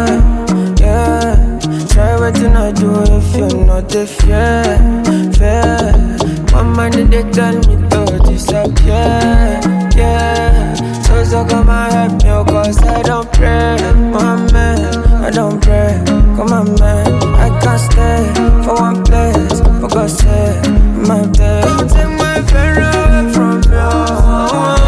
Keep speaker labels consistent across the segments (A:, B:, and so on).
A: yeah. Try what you not do if you're not the fair. My mind they tell me to disappear, yeah. So come and help me, cause I don't pray, my man, I don't pray. Come on, man, I can't stay for one place, for God's sake, my day. Don't take my pain away from you.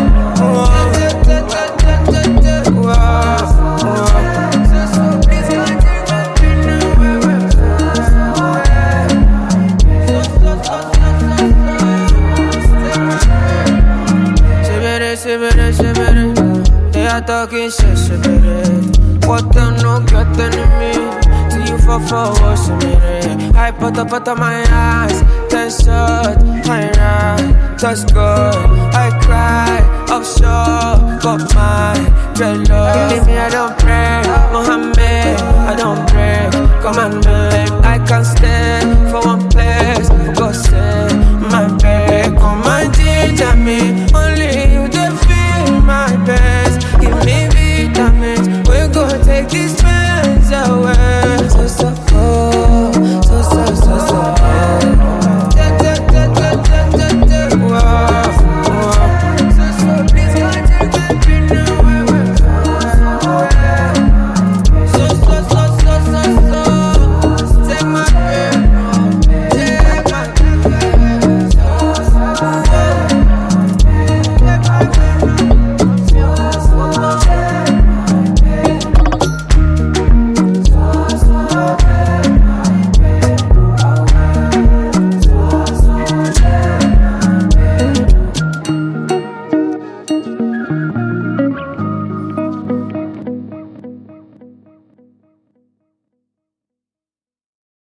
A: They are talking shit, what they no get enemy. See you for what's a minute. I put up my eyes, 10 shots, I ride, touch good. I cry, offshore, got my dreadlocks. Believe me, I don't pray, Mohammed, I don't break commandment. I can't stay for one place, for God's sake, my babe. Come and ginger me, only you the feel my best. Give me vitamins, we gon' take these pains away.